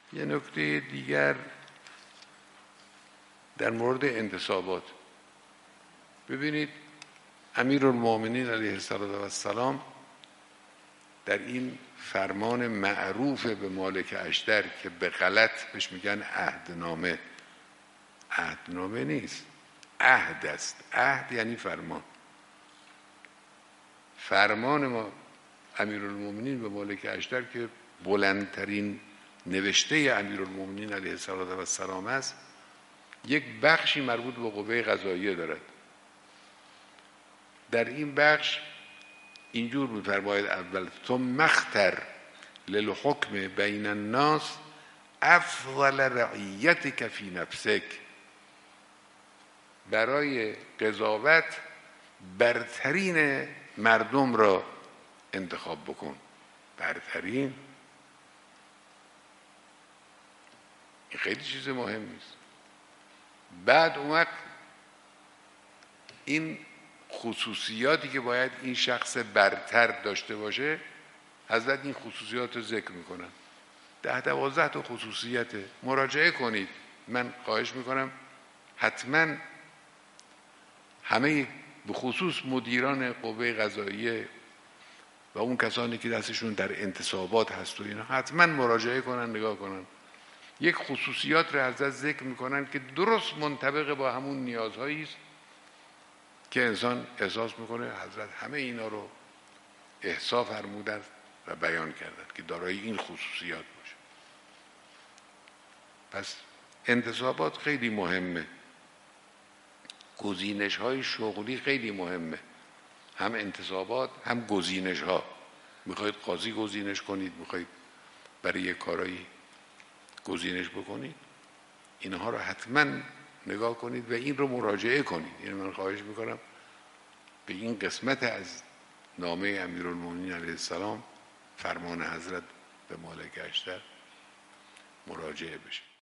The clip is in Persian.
یه نکته دیگر در مورد انتصابات. ببینید امیرالمومنین علیه السلام در این فرمان معروف به مالک اشتر که به غلط بهش میگن عهدنامه، عهدنامه نیست، عهد است. عهد یعنی فرمان. فرمان ما امیرالمومنین به مالک اشتر که بلندترین نوشته امیرالمومنین علیه السلام است، یک بخشی مربوط به قوه قضاییه دارد. در این بخش اینجور می‌فرماید: اول ثم اختر للحکم بین الناس افضل رعیتک فی نفسک. برای قضاوت برترین مردم را انتخاب بکن. برترین، این خیلی چیز مهمی است. بعد اون وقت این خصوصیاتی که باید این شخص برتر داشته باشه، حضرت این خصوصیات رو ذکر میکنن. 10-12 تا خصوصیت. مراجعه کنید. من خواهش میکنم حتما همه، به خصوص مدیران قوه قضاییه و اون کسانی که دستشون در انتصابات هست و اینا، حتما مراجعه کنن، نگاه کنن. یک خصوصیات رو حضرت ذکر میکنن که درست منطبق با همون نیازهایی است که انسان احساس میکنه. حضرت همه اینا رو احصا فرمودند و بیان کردند که دارای این خصوصیات باشه. پس انتصابات خیلی مهمه. گزینش های شغلی خیلی مهمه. هم انتصابات هم گزینش ها. میخواید قاضی گزینش کنید، میخواید برای یک کارایی گزینش بکنید، اینها رو حتما نگاه کنید و این رو مراجعه کنید. این من خواهش میکنم به این قسمت از نامه امیرالمومنین علیه السلام، فرمان حضرت به مالک اشتر، مراجعه بشه.